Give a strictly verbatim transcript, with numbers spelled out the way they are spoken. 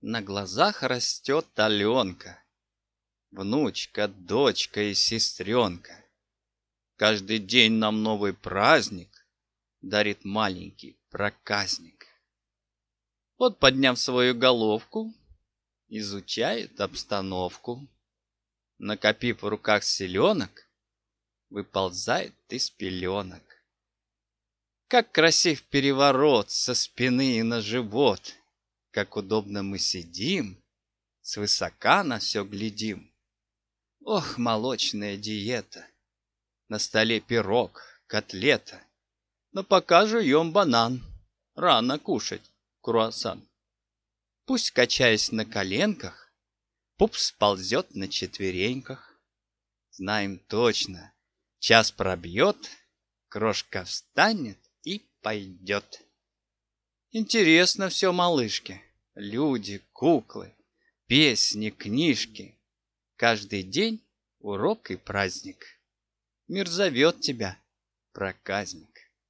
На глазах растет Аленка, внучка, дочка и сестренка. Каждый день нам новый праздник дарит маленький проказник. Вот, подняв свою головку, изучает обстановку. Накопив в руках селенок, выползает из пеленок. Как красив переворот со спины и на живот, как удобно мы сидим, свысока на все глядим. Ох, молочная диета! На столе пирог, котлета, но пока жуем банан, рано кушать круассан. Пусть, качаясь на коленках, пупс ползет на четвереньках. Знаем точно, час пробьет, крошка встанет и пойдет. Интересно все, малышки, люди, куклы, песни, книжки. Каждый день урок и праздник. Мир зовет тебя, проказник.